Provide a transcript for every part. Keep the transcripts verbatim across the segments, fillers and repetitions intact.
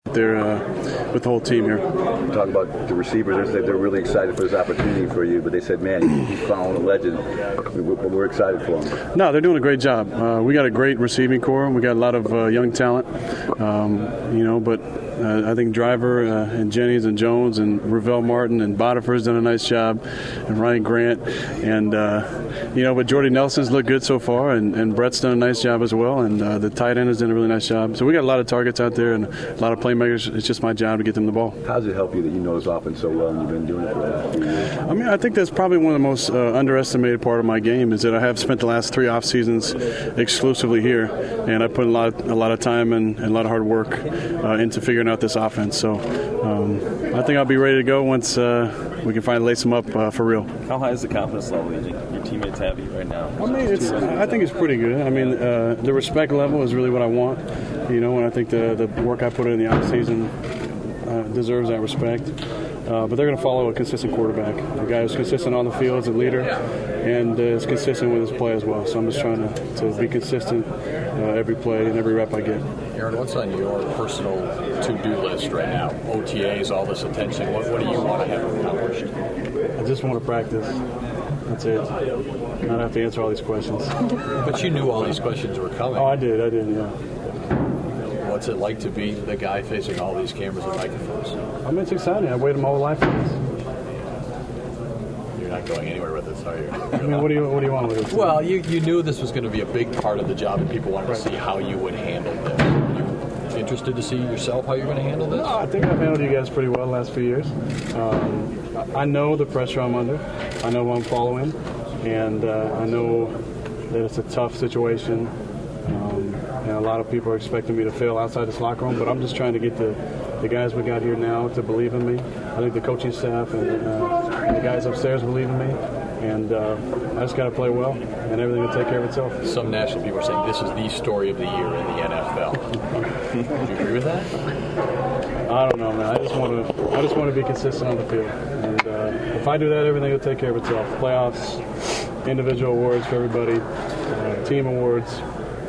There uh, with the whole team here. Talk about the receivers. They're, they're really excited for this opportunity for you, but they said, man, he's following a legend. We're, we're excited for him. No, they're doing a great job. Uh, we got a great receiving core. We got a lot of uh, young talent, um, you know, but uh, I think Driver uh, and Jennings and Jones and Ravel Martin and Botifer's done a nice job, and Ryan Grant. And, uh, you know, but Jordy Nelson's looked good so far, and, and Brett's done a nice job as well, and uh, the tight end has done a really nice job. So we got a lot of targets out there and a lot of playmakers. It's just my job to get them the ball. How does it help you that you know this offense so well and you've been doing it for the last few years? I mean, I think that's probably one of the most uh, underestimated part of my game is that I have spent the last three off seasons exclusively here, and I put a lot, of, a lot of time and, and a lot of hard work uh, into figuring out this offense. So um, I think I'll be ready to go once uh, we can finally lace them up uh, for real. How high is the confidence level your teammates have you right now? I mean, it's. I think it's pretty good. I mean, uh, the respect level is really what I want, you know, and I think the the work I put in the off season uh, deserves that respect. Uh, but they're going to follow a consistent quarterback, a guy who's consistent on the field as a leader, and uh, is consistent with his play as well. So I'm just trying to, to be consistent uh, every play and every rep I get. Aaron, what's on your personal to-do list right now? O T As, all this attention. What, what do you want to have accomplished? I just want to practice. That's it. Not have to answer all these questions. But you knew all these questions were coming. Oh, I did. I did, yeah. What's it like to be the guy facing all these cameras and microphones? I mean, it's exciting. I've waited my whole life for this. You're not going anywhere with this, are you? I mean, what do you what do you want with this? Well, you, you knew this was going to be a big part of the job, and people wanted right. to see how you would handle this. Are you interested to see yourself how you're going to handle this? No, I think I've handled you guys pretty well the last few years. Um, I know the pressure I'm under. I know who I'm following, and uh, I know that it's a tough situation. Um, and a lot of people are expecting me to fail outside this locker room, but I'm just trying to get the, the guys we got here now to believe in me. I think the coaching staff and, uh, and the guys upstairs believe in me, and uh, I just got to play well, and everything will take care of itself. Some national people are saying this is the story of the year in the N F L. Do you agree with that? I don't know, man. I just want to I just want to be consistent on the field, and uh, if I do that, everything will take care of itself. Playoffs, individual awards for everybody, uh, team awards.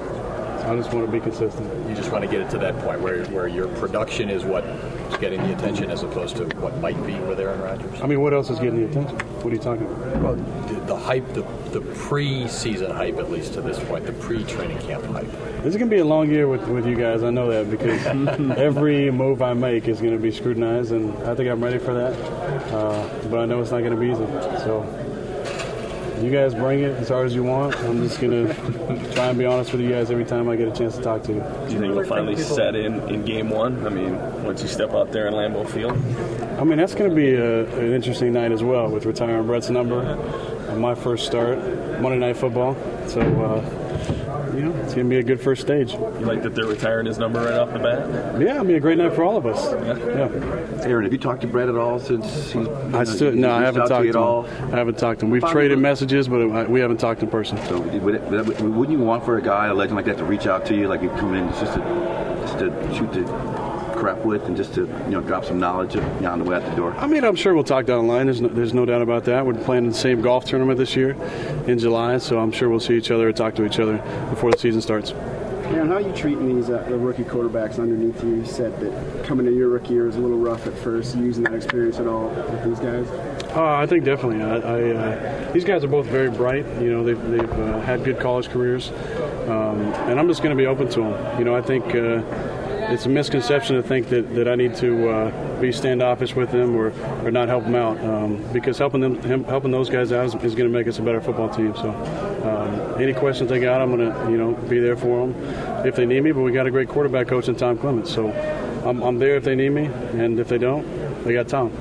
I just want to be consistent. You just want to get it to that point where where your production is what is getting the attention as opposed to what might be with Aaron Rodgers? I mean, what else is getting the attention? What are you talking about? Well, the, the hype, the, the pre-season hype, at least to this point, the pre-training camp hype. This is going to be a long year with, with you guys. I know that because every move I make is going to be scrutinized, and I think I'm ready for that. Uh, but I know it's not going to be easy. So you guys bring it as hard as you want. I'm just going to try and be honest with you guys every time I get a chance to talk to you. Do you think you'll finally set in in game one? I mean, once you step out there in Lambeau Field? I mean, that's going to be a, an interesting night as well with retiring Brett's number on my first start, Monday Night Football. So, uh, you know, it's going to be a good first stage. You like that they're retiring his number right off the bat? Yeah, it'll be a great night for all of us. Yeah. yeah. Aaron, have you talked to Brett at all since he's you know, I still no, I haven't talked to, to him. All? I haven't talked to him. We've Finally, traded messages, but we haven't talked in person. So, would it, wouldn't you want for a guy, a legend like that, to reach out to you, like you come in just to just to shoot the crap with, and just to you know drop some knowledge on the way out the door? I mean, I'm sure we'll talk down the line. There's no, there's no doubt about that. We're playing in the same golf tournament this year in July, so I'm sure we'll see each other or talk to each other before the season starts. Aaron, how are you treating these uh, the rookie quarterbacks underneath you? You said that coming to your rookie year was a little rough at first. Using that experience at all with these guys? Uh, I think definitely. I, I, uh, these guys are both very bright. You know, they've, they've uh, had good college careers, um, and I'm just going to be open to them. You know, I think uh, it's a misconception to think that, that I need to uh, be standoffish with them or, or not help them out, um, because helping them him, helping those guys out is, is going to make us a better football team. So, um, any questions they got, I'm going to you know be there for them if they need me. But we got a great quarterback coach in Tom Clements, so I'm, I'm there if they need me, and if they don't, they got Tom.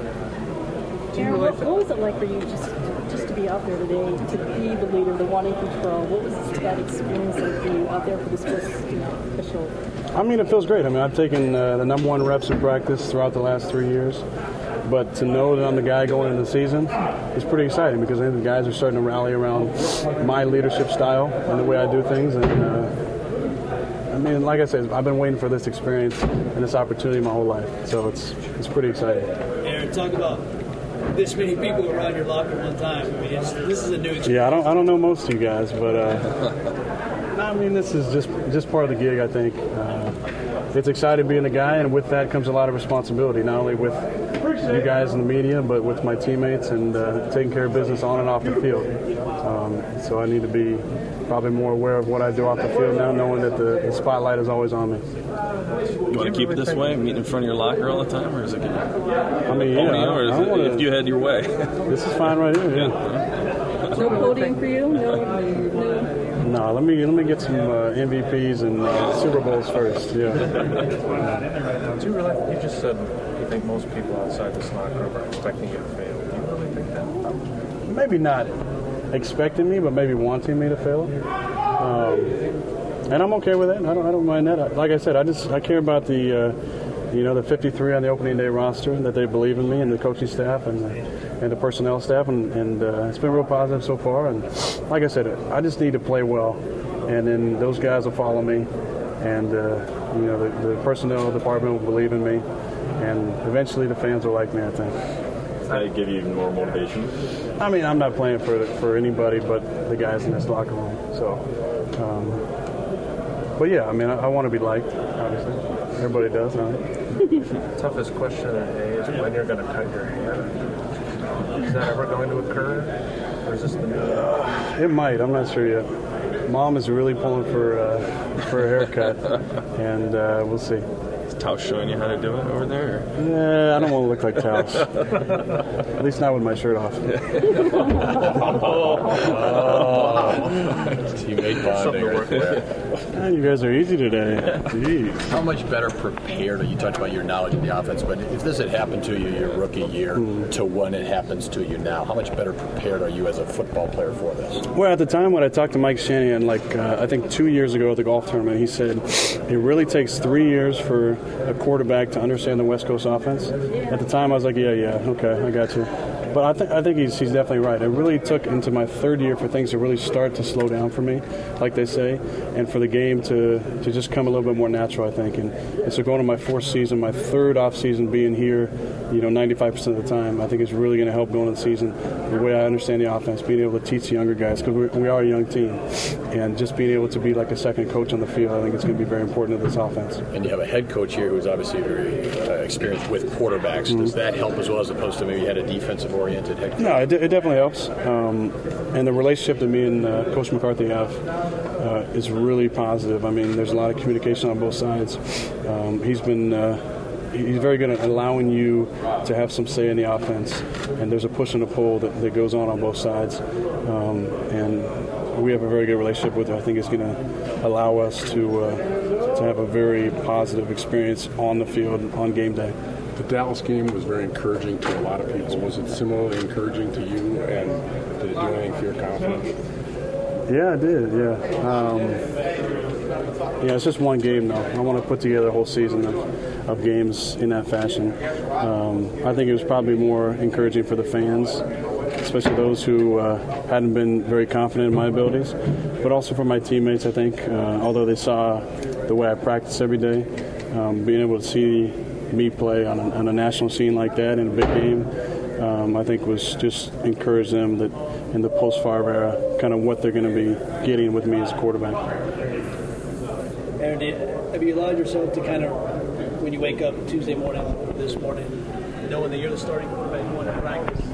Aaron, what, what was it like for you just just to be out there today, to be the leader, the one in control? What was that experience like for you out there for this first you know, official? I mean, it feels great. I mean, I've taken uh, the number one reps in practice throughout the last three years. But to know that I'm the guy going into the season is pretty exciting because I think the guys are starting to rally around my leadership style and the way I do things. And uh, I mean, like I said, I've been waiting for this experience and this opportunity my whole life. So it's it's pretty exciting. Aaron, talk about this many people around your locker at one time. I mean, it's, this is a new experience. Yeah, I don't I don't know most of you guys, but uh, I mean, this is just just part of the gig. I think. Uh, it's exciting being the guy, and with that comes a lot of responsibility, not only with you guys in the media, but with my teammates and uh, taking care of business on and off the field. Um, so I need to be probably more aware of what I do off the field now, knowing that the, the spotlight is always on me. You want to keep it this way, meet in front of your locker all the time, or is it going to I mean, yeah, pony, or is I, I it wanna, if you had your way? This is fine right here. Yeah. No podium for you? No, no. No, let me let me get some uh, M V Ps and uh, Super Bowls first. Yeah. Do you really? You just said you think most people outside this locker room are expecting you to fail. Do you really think that? Maybe not expecting me, but maybe wanting me to fail. Um, and I'm okay with that. I don't I don't mind that. Like I said, I just I care about the uh, you know the fifty-three on the opening day roster, and that they believe in me, and the coaching staff and the, and the personnel staff, and, and uh, it's been real positive so far. And like I said, I just need to play well, and then those guys will follow me, and uh, you know the, the personnel department will believe in me, and eventually the fans will like me, I think. How do give you even more motivation? I mean, I'm not playing for for anybody but the guys in this locker room. So, um, but yeah, I mean, I, I want to be liked. Obviously, everybody does. Huh? Toughest question of the day is when you're going to cut your hair. Is that ever going to occur, or is this the new? Uh, it might. I'm not sure yet. Mom is really pulling for uh, for a haircut, and uh, we'll see. Is Tausch showing you how to do it over there? Or? Yeah, I don't want to look like Tausch. At least not with my shirt off. Teammate bonding right there. Man, you guys are easy today. Jeez. How much better prepared are you? Talked about your knowledge of the offense, but if this had happened to you your rookie year mm. to when it happens to you now, how much better prepared are you as a football player for this? Well, at the time when I talked to Mike Shanahan, like uh, I think two years ago at the golf tournament, he said it really takes three years for a quarterback to understand the West Coast offense. At the time, I was like, yeah, yeah, okay, I got you. But I, th- I think he's, he's definitely right. It really took into my third year for things to really start to slow down for me, like they say, and for the game to, to just come a little bit more natural, I think. And, and so going to my fourth season, my third off season being here, you know, ninety-five percent of the time, I think is really going to help going into the season. The way I understand the offense, being able to teach the younger guys, because we are a young team, and just being able to be like a second coach on the field, I think it's going to be very important to this offense. And you have a head coach here who's obviously very uh, experienced with quarterbacks. Mm-hmm. Does that help as well, as opposed to maybe you had a defensive oriented head coach? No, it, it definitely helps. Um, and the relationship that me and uh, Coach McCarthy have uh, is really positive. I mean, there's a lot of communication on both sides. Um, he's been uh, he's very good at allowing you to have some say in the offense, and there's a push and a pull that, that goes on on both sides. Um, and we have a very good relationship with him. I think it's going to allow us to uh, to have a very positive experience on the field on game day. The Dallas game was very encouraging to a lot of people. Was it similarly encouraging to you, and did it do anything for your confidence? Yeah, it did, yeah. Um, yeah, it's just one game, though. I want to put together a whole season of, of games in that fashion. Um, I think it was probably more encouraging for the fans, especially those who uh, hadn't been very confident in my abilities, but also for my teammates, I think, uh, although they saw the way I practice every day, um, being able to see me play on a, on a national scene like that in a big game, um, I think was just encourage them that in the post-Favre era, kind of what they're going to be getting with me as a quarterback. Aaron, have you allowed yourself to kind of, when you wake up Tuesday morning, this morning, knowing that you're the starting quarterback going to practice,